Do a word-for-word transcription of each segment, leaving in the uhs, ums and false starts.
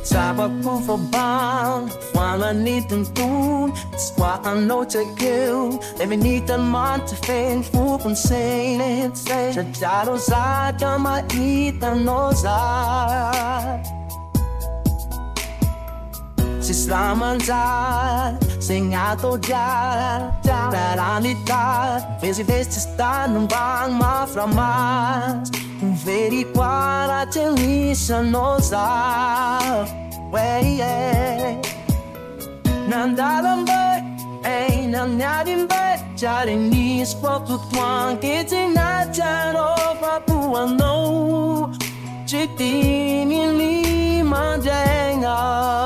Top up proof of bomb, while I need them tune. It's why I know to kill. Every need the month to fail, fool from saying it. Say, Jaro sa kama ita no sa. Si slaman sa, sing ato dyan. Realidad, vezi vezi sta non bang maframas. Vedi para te lisa no sa. Way, yeah. Nandalam ba, ay nanyadim ba. Jaring nis paputuan, kitin na dyan o papuan no. Chiti nili mandenga.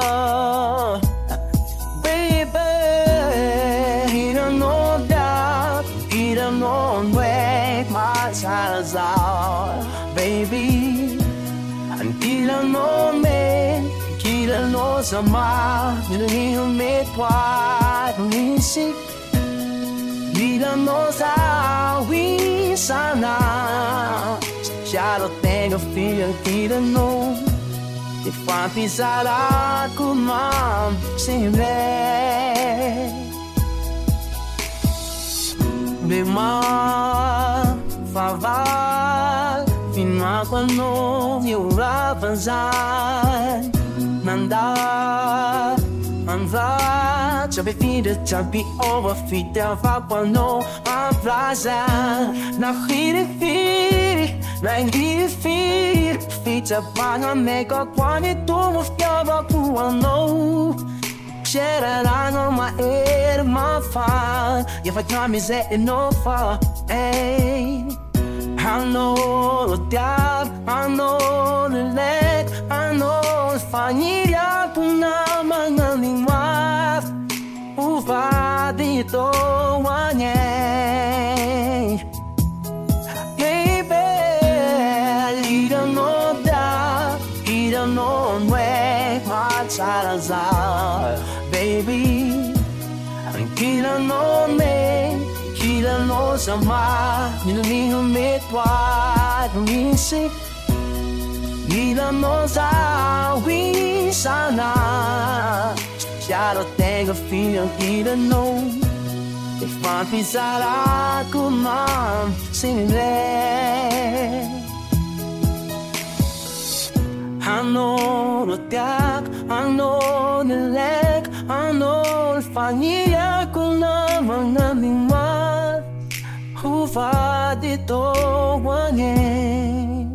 Baby, he don't know that, he don't know wake my child out. Baby, and he don't know me, he don't know sama. You don't hear me quiet, me sick. He don't know how we sana. Shadow tengo feel, he don't know. If I pisar aku mam simple. Bema faval Fima quando io avanzai Nanda Anva Ciabi fide, ciabi over fide Ava quando abraza Na hiri firi Na hiri firi Fite banga mega quando tu mo fiava kuano Shared on my head, my fire. If I time is at no far, hey. I know the doubt, I know the leg, I know if I need ya, puna mangaling wife. Ufa dito wanye. Baby, he don't know that, he don't know where my child is out. Baby, he don't know me, he don't know sama. You don't need to meet what we see. He don't know how we sana. Shadow tengo feel, he don't know. If I pisar aku mam simile. I know the dark, I know the leg, I know if I need aku naman naming mat, hufa dito wangin.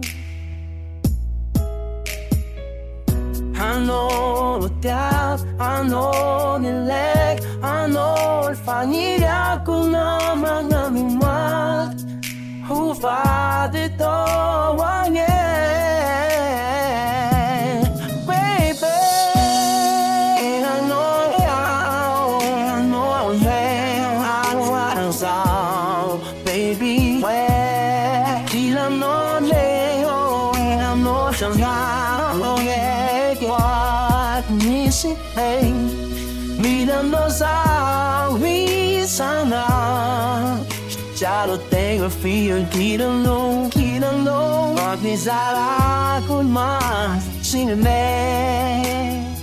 I know the dark, I know the leg, I know if I need aku naman naming mat, hufa dito wangin. Baby, where he don't know me, oh, I'm not sure how what me say, we don't know how we sana. Shadow tengo feel, he don't know, he don't know what is that I could mind, sing a man.